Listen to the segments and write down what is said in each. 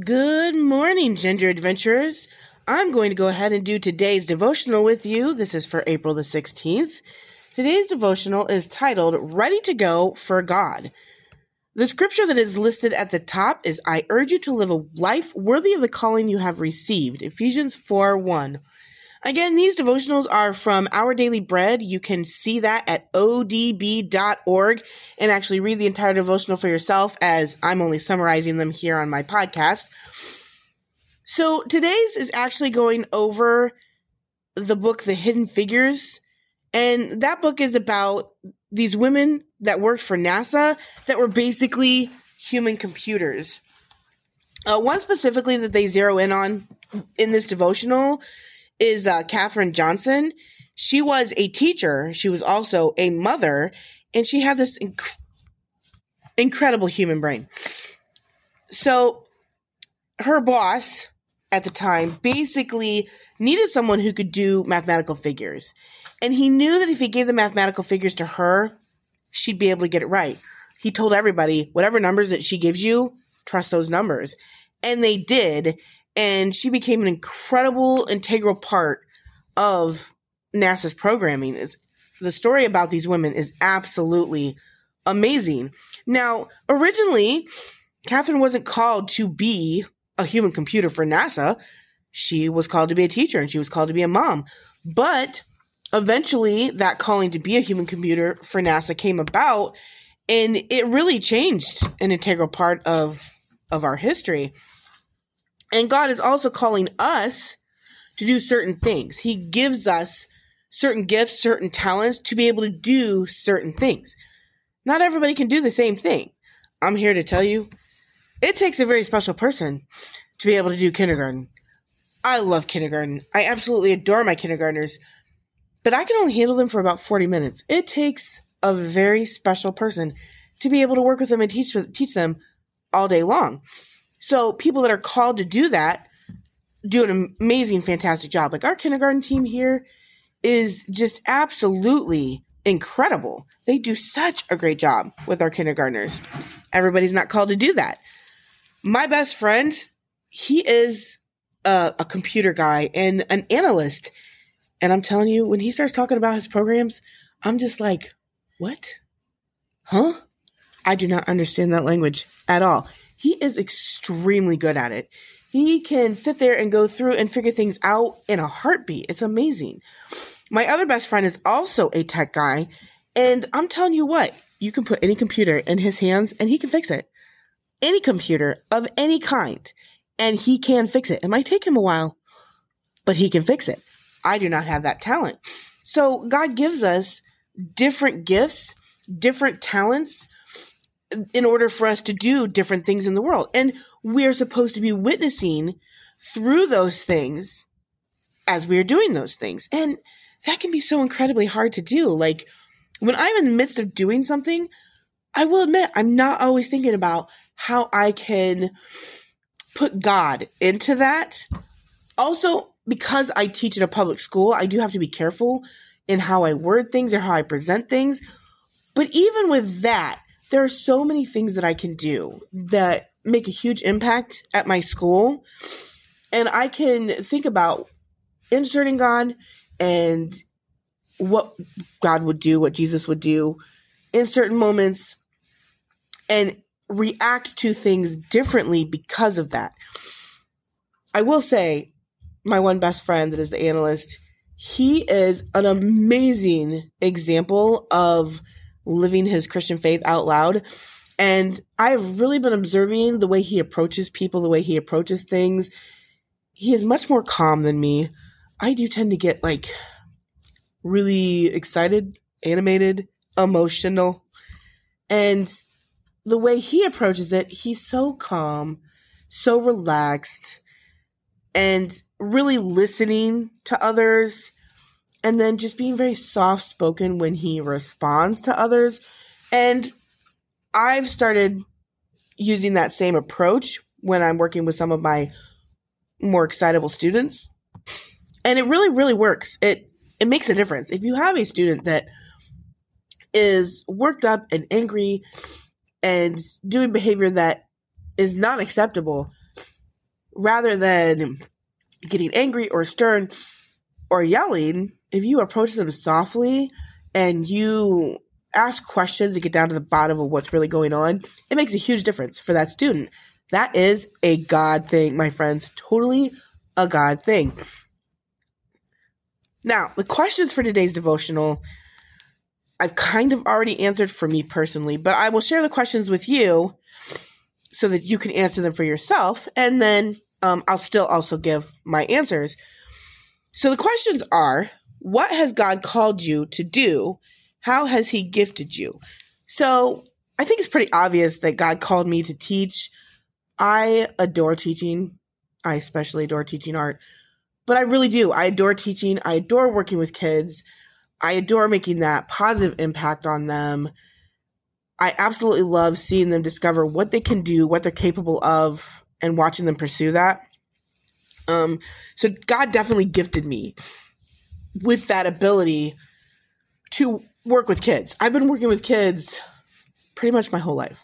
Good morning, Ginger Adventurers. I'm going to go ahead and do today's devotional with you. This is for April the 16th. Today's devotional is titled, Ready to Go for God. The scripture that is listed at the top is, I urge you to live a life worthy of the calling you have received. Ephesians 4:1. Again, these devotionals are from Our Daily Bread. You can see that at odb.org and actually read the entire devotional for yourself, as I'm only summarizing them here on my podcast. So today's is actually going over the book, The Hidden Figures. And that book is about these women that worked for NASA that were basically human computers. One specifically that they zero in on in this devotional is Katherine Johnson. She was a teacher. She was also a mother, and she had this incredible human brain. So her boss at the time basically needed someone who could do mathematical figures. And he knew that if he gave the mathematical figures to her, she'd be able to get it right. He told everybody, whatever numbers that she gives you, trust those numbers. And they did. And she became an incredible, integral part of NASA's programming. The story about these women is absolutely amazing. Now, originally, Katherine wasn't called to be a human computer for NASA. She was called to be a teacher, and she was called to be a mom. But eventually, that calling to be a human computer for NASA came about, and it really changed an integral part of our history. And God is also calling us to do certain things. He gives us certain gifts, certain talents to be able to do certain things. Not everybody can do the same thing. I'm here to tell you, it takes a very special person to be able to do kindergarten. I love kindergarten. I absolutely adore my kindergartners, but I can only handle them for about 40 minutes. It takes a very special person to be able to work with them and teach them all day long. So people that are called to do that do an amazing, fantastic job. Like our kindergarten team here is just absolutely incredible. They do such a great job with our kindergartners. Everybody's not called to do that. My best friend, he is a computer guy and an analyst. And I'm telling you, when he starts talking about his programs, I'm just like, what? Huh? I do not understand that language at all. He is extremely good at it. He can sit there and go through and figure things out in a heartbeat. It's amazing. My other best friend is also a tech guy. And I'm telling you what, you can put any computer in his hands and he can fix it. Any computer of any kind. And he can fix it. It might take him a while, but he can fix it. I do not have that talent. So God gives us different gifts, different talents, in order for us to do different things in the world. And we're supposed to be witnessing through those things as we're doing those things. And that can be so incredibly hard to do. Like when I'm in the midst of doing something, I will admit I'm not always thinking about how I can put God into that. Also, because I teach at a public school, I do have to be careful in how I word things or how I present things. But even with that, there are so many things that I can do that make a huge impact at my school. And I can think about inserting God and what God would do, what Jesus would do in certain moments, and react to things differently because of that. I will say, my one best friend that is the analyst, he is an amazing example of living his Christian faith out loud. And I've really been observing the way he approaches people, the way he approaches things. He is much more calm than me. I do tend to get like really excited, animated, emotional. And the way he approaches it, he's so calm, so relaxed, and really listening to others. And then just being very soft-spoken when he responds to others. And I've started using that same approach when I'm working with some of my more excitable students. And it really, really works. It makes a difference. If you have a student that is worked up and angry and doing behavior that is not acceptable, rather than getting angry or stern or yelling, if you approach them softly and you ask questions to get down to the bottom of what's really going on, it makes a huge difference for that student. That is a God thing, my friends. Totally a God thing. Now, the questions for today's devotional, I've kind of already answered for me personally, but I will share the questions with you so that you can answer them for yourself. And then I'll still also give my answers. So the questions are, what has God called you to do? How has he gifted you? So I think it's pretty obvious that God called me to teach. I adore teaching. I especially adore teaching art, but I really do. I adore teaching. I adore working with kids. I adore making that positive impact on them. I absolutely love seeing them discover what they can do, what they're capable of, and watching them pursue that. So God definitely gifted me with that ability to work with kids. I've been working with kids pretty much my whole life.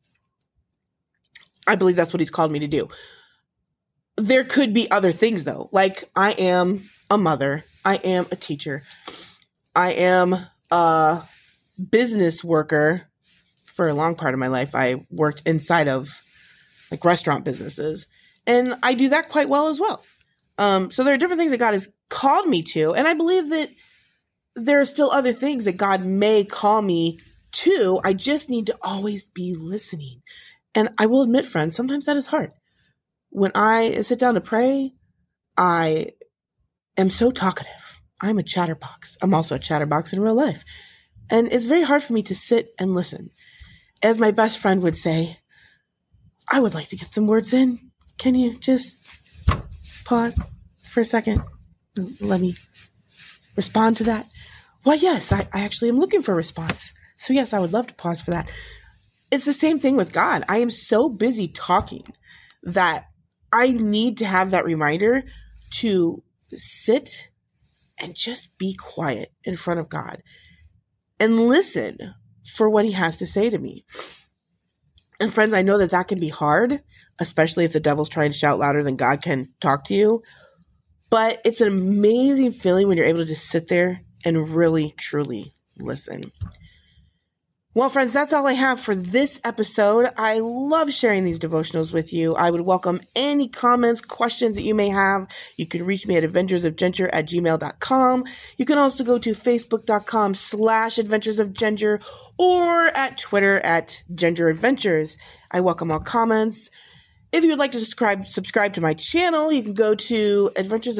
I believe that's what he's called me to do. There could be other things though. Like I am a mother. I am a teacher. I am a business worker. For a long part of my life, I worked inside of like restaurant businesses, and I do that quite well as well. So there are different things that God has called me to, and I believe that there are still other things that God may call me to. I just need to always be listening. And I will admit, friends, sometimes that is hard. When I sit down to pray, I am so talkative. I'm a chatterbox. I'm also a chatterbox in real life. And it's very hard for me to sit and listen. As my best friend would say, I would like to get some words in. Can you just pause for a second and let me respond to that? Well, yes, I actually am looking for a response. So yes, I would love to pause for that. It's the same thing with God. I am so busy talking that I need to have that reminder to sit and just be quiet in front of God and listen for what he has to say to me. And friends, I know that that can be hard, especially if the devil's trying to shout louder than God can talk to you. But it's an amazing feeling when you're able to just sit there and really, truly listen. Well, friends, that's all I have for this episode. I love sharing these devotionals with you. I would welcome any comments, questions that you may have. You can reach me at adventuresofginger@gmail.com. You can also go to facebook.com/adventuresofginger or at Twitter at Ginger Adventures. I welcome all comments. If you would like to subscribe to my channel, you can go to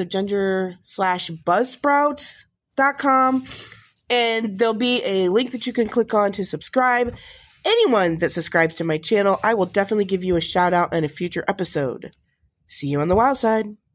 adventuresofginger/buzzsprout.com. And there'll be a link that you can click on to subscribe. Anyone that subscribes to my channel, I will definitely give you a shout out in a future episode. See you on the wild side.